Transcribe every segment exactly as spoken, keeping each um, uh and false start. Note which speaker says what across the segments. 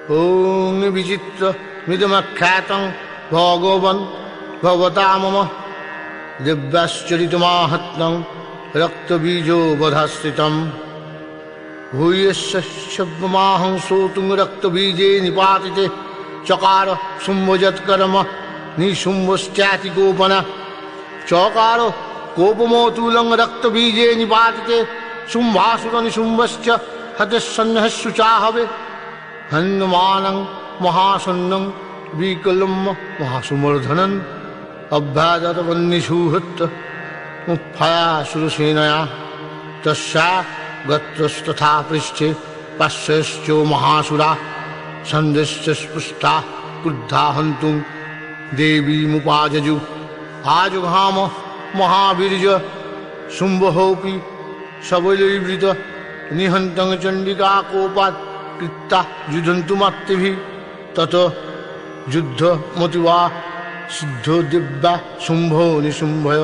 Speaker 1: ओं विचित्र मृदमख्यातं भगवन् भगवता मम दिव्याश्चरितमाहात्म्यं रक्तबीजो वधाश्रितं भूयस्य शब्दमाहं श्रोतुं रक्तबीजे निपातिते चकार शुम्भजत्कर्म निशुम्भश्चाति गोपन चकार कोपमोतूलं रक्तबीजे निपातिते शुम्भासुर निशुम्भश्च हतसन्नःशुचाहवे हनुमानं महासन्नं विकलं महासुमर्धनं अभ्यागतवह्निषुहृत् मुफ्फयासुरसेनया तस्या गत्रस्तथा पृष्ठे पार्श्वश्चो महासुरा सन्देश्च स्पृष्टा क्रुद्धा हन्तुं देवीमुपाजजु आजुघाम महावीर्य शुम्भोऽपि सबलैर्वृत निहन्तं चण्डिका कोपात् कृत्ता युधन्तुमत्तिभिः ततो युद्धमतिवा सिद्धो दिव्या शुम्भो निशुम्भय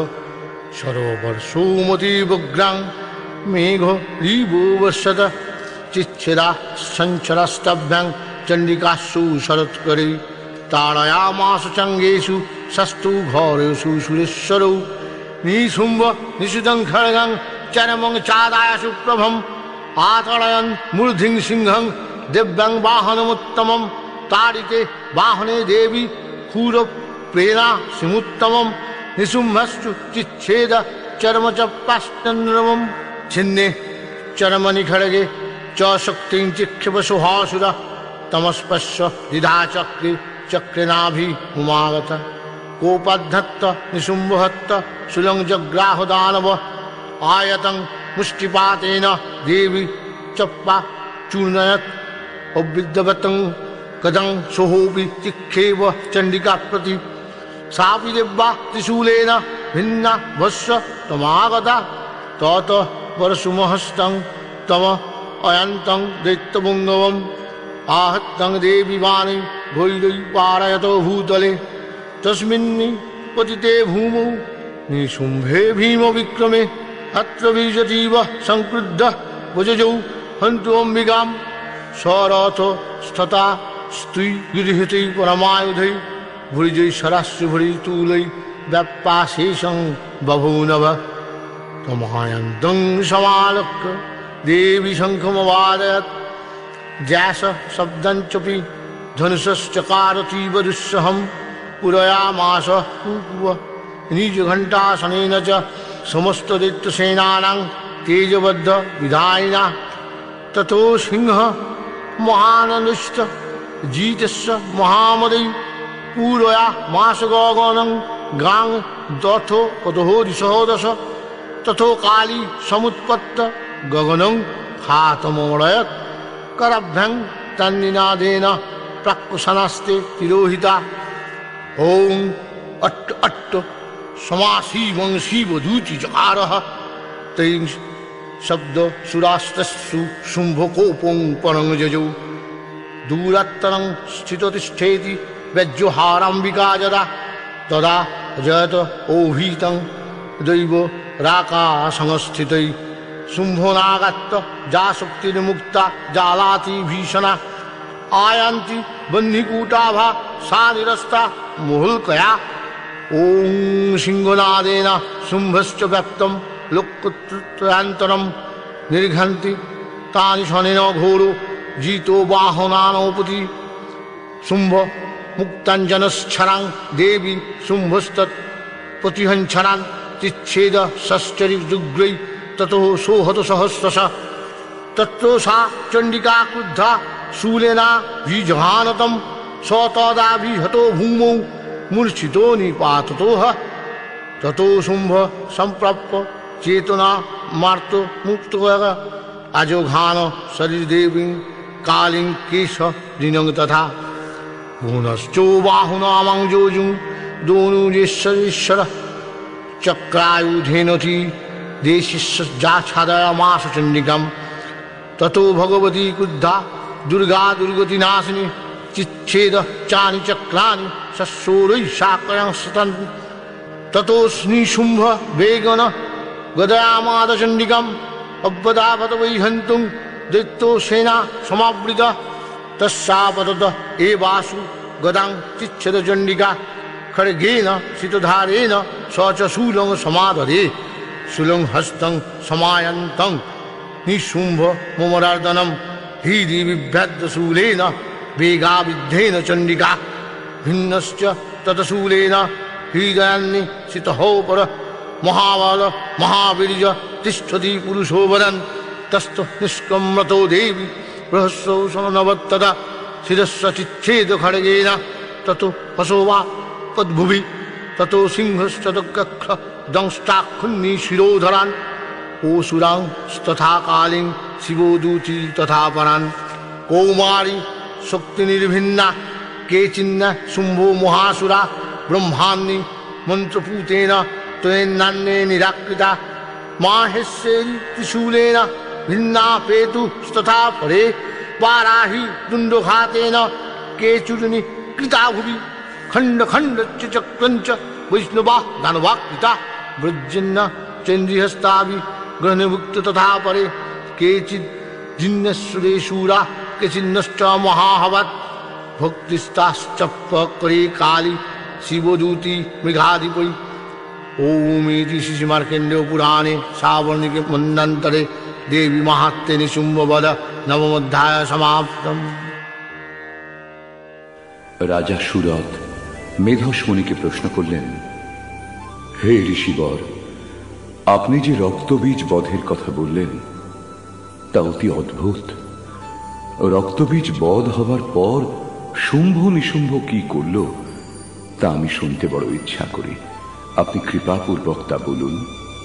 Speaker 1: सरोवर्षोमतिवग्रां मेघो रीवो वर्षत चिच्छेदा सञ्चरस्तभ्यां चण्डिकासु शरत्करे ताडयामास चङ्गेषु शस्तु घोरेषु सुरेश्वरौ निशुम्भ निषितं खड्गं चरमं चादाय सुप्रभम् आतडयन् मूर्धिं सिंहं दिव्यं वाहनमुत्तमं ताडिते वाहने देवी खूरप्रेणा सिमुत्तमं निशुम्भस्तु चिच्छेद चर्म च पाष्टनरमं छिन्ने चर्मनिखड्गे च शक्तिं चिक्षिप सुहासुर तमस्पश्य द्विधाचक्रे चक्रेनाभि उमागत कोपद्धत्त निशुम्भहत्त सुलं जग्राह दानव आयतं मुष्टिपातेन देवी चप्पा चूर्णयत् अविद्यवतं कदं सोहोपि चिक्षेव चण्डिका प्रति सापि दिव्या त्रिशूलेन भिन्ना भस्व तमागता तत परशुमहस्तं तम अयन्तं दैत्यपुङ्गवम् आहत्तं देवी वाणी भैरै पारयतो भूतले तस्मिन् पतिते भूमौ निशुम्भे भीमविक्रमे अत्र बीजतीव संक्रुद्ध भुजजौ हन्तु अम्बिकां स्वरथ स्थता स्त्री गृहीतै परमायुधै भुजै शरास्य भुरितूलै व्यापाशेषं बभूनभ तमायन्तं समालक्ष्य देवी शङ्खमवादयत् ज्यास शब्दञ्चपि धनुषश्चकारतीव दुस्सहं पुरयामास निजघण्टासनेन च समस्त दैत्यसेनानां तेजबद्ध विधायिना ततो सिंह महाननुष्ट जीतस्य महामदै पूरया मासगगनं गां दथो पदहो दिशो दश तथो काली समुत्पत्त गगनं खातमोडयत् कराभ्यां तन्निनादेन प्राक्कुशनास्ते तिरोहिता ओं अट्ट अट्ट समासीवं शिवदूति चकारः तैं शब्द सुरास्तस्सु शुम्भकोपं परं जजौ दूरत्तरं स्थिततिष्ठेति व्यज्जुहाराम्बिका यदा तदा जयत ओभीतं दैव राकासंस्थितै शुम्भोनागत्य जाशक्तिर्मुक्ता जालाति भीषणा आयान्ति बह्निकूटाभा सा निरस्ता मुहुल्कया ओं सिंहनादेन शुम्भश्च व्याप्तं लोकत्रयान्तरं निर्घन्ति तानि शनेन घोरो जीतो बाहुनानोपति शुम्भ मुक्ताञ्जनश्छरां देवी शुम्भस्तत् प्रतिहञ्छरान् चिच्छेद षष्ठरिजुग्रै ततो सोहत सहस्रशः तत्रो सा चण्डिका क्रुद्धा शूलेना बीजघानतं स तदाभिहतो भूमौ मूर्छितो निपाततोह ततो शुम्भ सम्प्राप्य चेतना मार्तो मुक्तः अजोघान शरीरदेवीं कालीं केश दिनं तथा पुनश्चो बाहुनामंजोजुं दोनुजेश्वरेश्वर चक्रायुधेनोति देशिस्जाच्छादयामास चण्डिकां ततो भगवती क्रुद्धा दुर्गा दुर्गतिनाशिनी चिच्छेद चानि चक्राणि सशोरैः साकयं सतन् ततोऽस्निशुम्भ वेगन गदयामाद चण्डिकाम् अब्बदाभत वै हन्तुं दैत्यो सेना समावृता तस्सापतत एवासु गदां चिच्छेद चण्डिका खड्गेन सितधारेण स च शूलं समादधे शूलं हस्तं समायन्तं निशुम्भ मुमरार्दनं हृदि बिभ्यद्य शूलेन वेगाविद्धेन चण्डिका भिन्नश्च ततशूलेन हृदयान्नि सितहोपर महाबल महावीर्य तिष्ठति पुरुषो वदन् तस्त निष्कम्रतो देवी रहस्यौ समनवत्तदा शिरस्य चिच्छेद खड्गेन ततो पशोवा तद्भुवि ततो सिंहश्च दक्ष दंष्टाखुन्नि शिरोधरान् ओसुरांस्तथा कालीं शिवोदूति तथा परान् कौमारी शक्तिनिर्भिन्ना केचिन्न शुम्भो महासुरा ब्रह्मान्नि मन्त्रपूतेन त्वेन्नान्ये निराकृता माहेश्वरी त्रिशूलेन भिन्ना पेतुस्तथा परे वाराही दुण्डघातेन केचुर्नि कृता भुवि खण्ड खण्ड चक्रञ्च वैष्णवा दानवाकृता वृज्जिन्न चन्द्रिहस्ताभि ग्रहणभुक्त तथा परे केचित् जिन्नस्सुरे शूरा केचिन्नश्च महाहवत् भक्तिस्ताश्चपकरे काली शिवदूति मृगाधिपै ओमेति श्रीमार्कण्डेय पुराणे सावर्णिके मन्वन्तरे देवी माहात्म्ये निशुम्भवध नवमोऽध्याय समाप्तम्।
Speaker 2: राजा सुरथ मेधस मुनिके प्रश्न करलेन, हे ऋषिवर, আপনি যে রক্তবীজ বধের কথা বললেন তা অতি অদ্ভুত। রক্তবীজ বধ হবার পর শুম্ভ নিশুম্ভ কি করল তা আমি শুনতে বড় ইচ্ছা করি, আপনি কৃপাপূর্বক তা বলুন।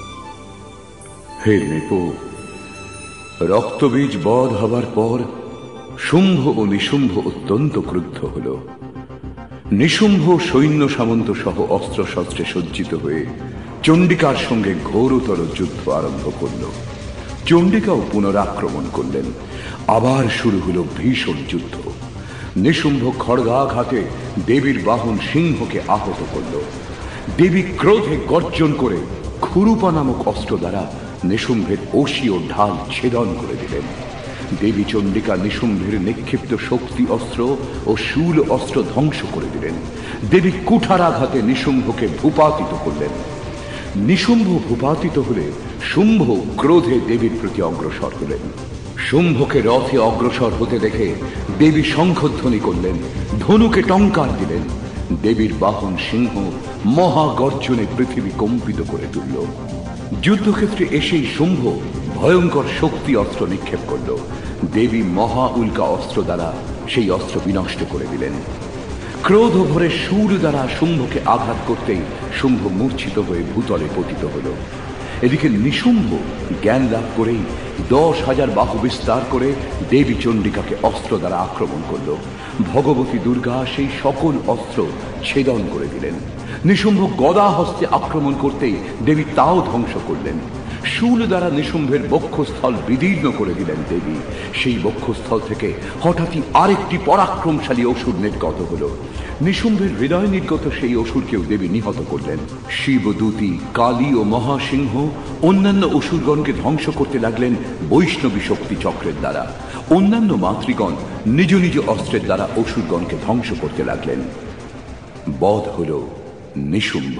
Speaker 2: হে নৃপ, রক্তবীজ বধ হবার পর শুম্ভ ও নিশুম্ভ অত্যন্ত ক্রুদ্ধ হল। নিশুম্ভ সৈন্য সামন্ত সহ অস্ত্র শস্ত্রে সজ্জিত হয়ে চণ্ডিকার সঙ্গে ঘোরতর যুদ্ধ আরম্ভ করল। চণ্ডিকাও পুনরাক্রমণ করলেন। আবার শুরু হল ভীষণ যুদ্ধ। নিশুম্ভ খড়গাঘাতে দেবীর বাহন সিংহকে আহত করল। দেবী ক্রোধে গর্জন করে খুরুপা নামক অস্ত্র দ্বারা নিশুম্ভের অসি ও ঢাল ছেদন করে দিলেন। দেবী চণ্ডিকা নিশুম্ভের নিক্ষিপ্ত শক্তি অস্ত্র ও শূল অস্ত্র ধ্বংস করে দিলেন। দেবী কুঠারাঘাতে নিশুম্ভকে ভূপাতিত করলেন। নিশুম্ভ ভূপাতিত হলে শুম্ভ ক্রোধে দেবীর প্রতি অগ্রসর হলেন। শুম্ভকে রথে অগ্রসর হতে দেখে দেবী শঙ্খধ্বনি করলেন, ধনুকে টঙ্কার দিলেন। দেবীর বাহন সিংহ মহাগর্জনে পৃথিবী কম্পিত করে তুলল। যুদ্ধক্ষেত্রে এসেই শুম্ভ ভয়ঙ্কর শক্তি অস্ত্র নিক্ষেপ করল। দেবী মহা উল্কা অস্ত্র দ্বারা সেই অস্ত্র বিনষ্ট করে দিলেন। ক্রোধ ভরে শূল দ্বারা শুম্ভকে আঘাত করতেই শুম্ভ মূর্ছিত হয়ে ভূতলে পতিত হল। এদিকে নিশুম্ভ জ্ঞান লাভ করেই দশ হাজার বাহু বিস্তার করে দেবী চণ্ডিকাকে অস্ত্র দ্বারা আক্রমণ করল। ভগবতী দুর্গা সেই সকল অস্ত্র ছেদন করে দিলেন। নিশুম্ভ গদা হস্তে আক্রমণ করতেই দেবী তাও ধ্বংস করলেন। শূল দ্বারা নিশুম্ভের বক্ষস্থল বিদীর্ণ করে দিলেন দেবী। সেই বক্ষস্থল থেকে হঠাৎই আরেকটি পরাক্রমশালী অসুর নির্গত হল। নিশুম্ভের হৃদয় নির্গত সেই অসুরকেও দেবী নিহত করলেন। শিবদূতি, কালী ও মহাসিংহ অন্যান্য অসুরগণকে ধ্বংস করতে লাগলেন বৈষ্ণবী শক্তি চক্রের দ্বারা। অন্যান্য মাতৃগণ নিজ নিজ অস্ত্রের দ্বারা অসুরগণকে ধ্বংস করতে লাগলেন। বধ হল নিশুম্ভ।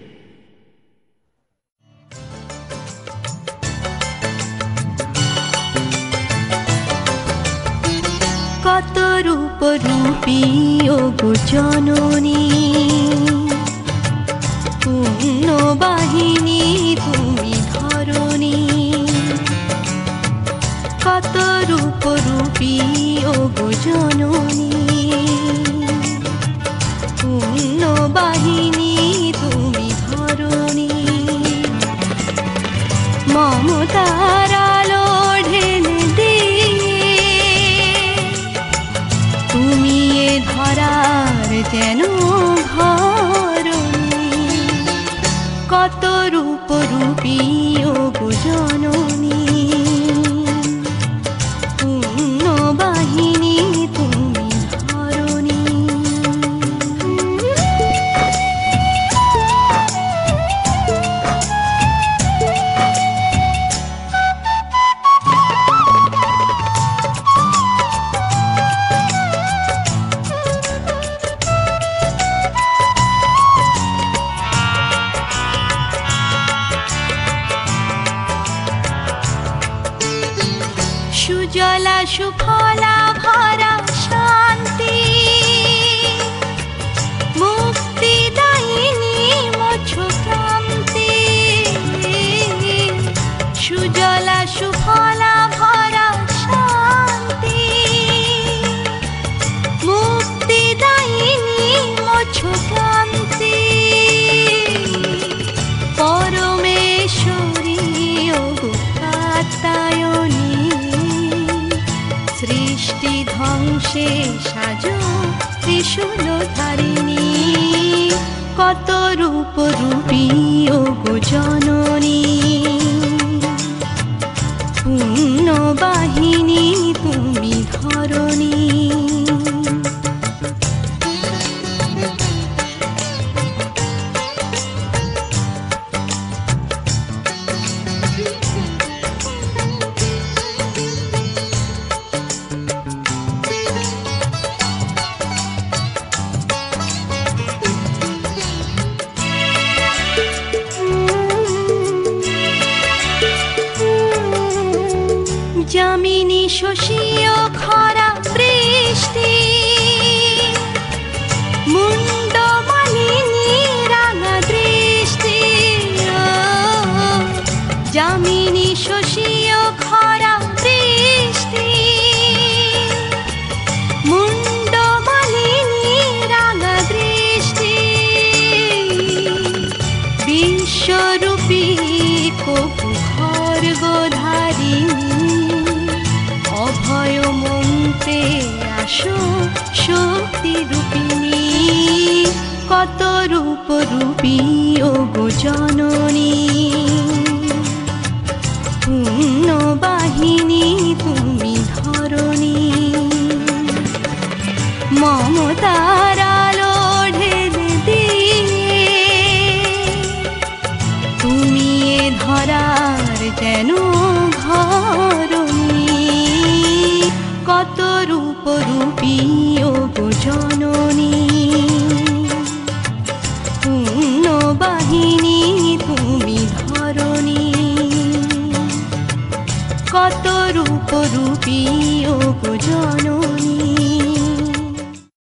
Speaker 3: কত রূপ রূপী ও জননী, পূর্ণ বাহিনী তুমি ধরণী। কত রূপ রূপী ও জননী, পূর্ণ বাহিনী তুমি ধরণী। মমতার আলো ঢেলে দিয়ে তুমি এ ধরার যেন ধরণী। কত রূপ রূপী ও জননী, পূর্ণ বাহিনী তুমি ধরণী। সুফলা ভরা শান্তি, মুক্তিদায়িনী মোছ ক্রান্তি। সুজলা সুফলা ভরা শান্তি, মুক্তিদায়িনী মোছ ক্রান্তি। পরমেশ্বরী ওগো কাত্যায়নী, সৃষ্টি ধ্বংসে সাজো ত্রিশূলধারিণী। কত রূপ রূপী ওগো জননী, পুণ্যবাহিনী তুমি ধরণী। যামিনী শশীয় খরা বৃষ্টি, মুন্ডমালিনী রাঙা দৃষ্টি। যামিনী শশীয় খরা বৃষ্টি, মুন্ডমালিনী রাঙা দৃষ্টি। বিশ্বরূপী কপু খর্গধারিণী, অভয় মন্ত্রে আসো শক্তি রূপিণী। কত রূপ রূপী ওগো জননী, পুণ্যবাহিনী তুমি ধরণী। মমতার আলো ঢেলে দিয়ে তুমি এ ধরার যেন ঘরণী। কত রূপ রূপী ওগো জননী, পুণ্যবাহিনী তুমি ধরণী। কত রূপ রূপী ওগো জননী।